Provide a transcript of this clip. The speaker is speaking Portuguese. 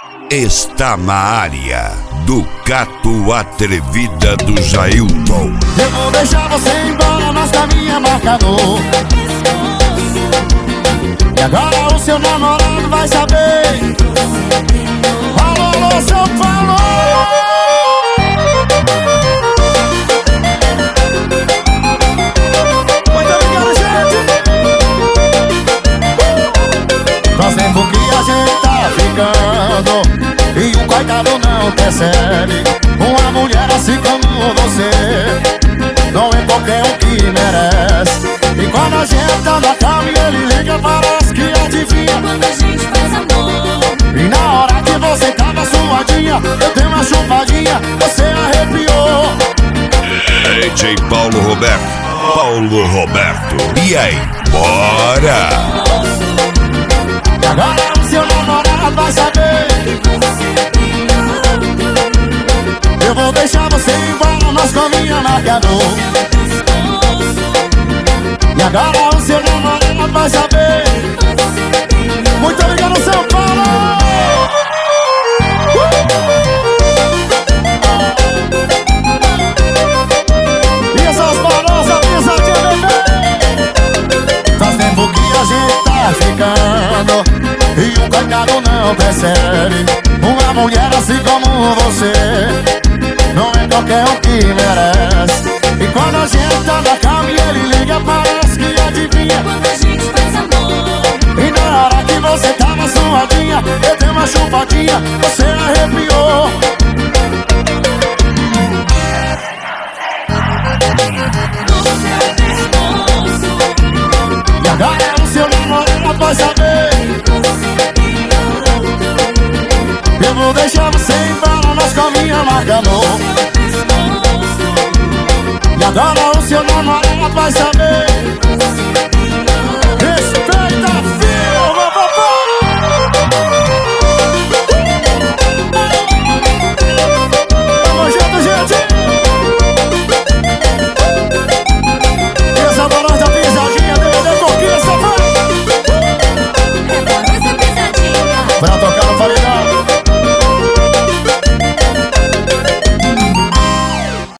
Está na área do Cato Atrevida do Jailton. Eu vou deixar você embora, mas com a minha marcador. E agora o seu namorado vai saber. Alô, alô, São Paulo. Muito obrigado, gente. Faz tempo que a gente tá ficando e o coitado não percebe. Uma mulher assim como você não é qualquer um que merece. E quando a gente tá na cama e ele liga, parece que adivinha quando a gente faz amor. E na hora que você tava suadinha, eu dei uma chupadinha, você arrepiou. DJ Paulo Roberto. Paulo Roberto. E aí, bora! E agora o seu namorado vai saber. Eu vou deixar você embora, mas com a minha marcador. E agora o seu namorado vai saber. Muito obrigado, São Paulo. E essas barosas, pisadinha, bebê. Faz tempo que a gente tá ficando e o coitado não percebe. Uma mulher assim como você não é qualquer um que merece. E quando a gente tá na cama e ele liga, parece que adivinha Quando a gente faz amor. E na hora que você tava suadinha, eu dei uma chupadinha, você arrepiou. E agora o seu namorado vai saber. Eu vou deixar você embora, mas com a minha marca amor. E agora o seu namorado vai saber.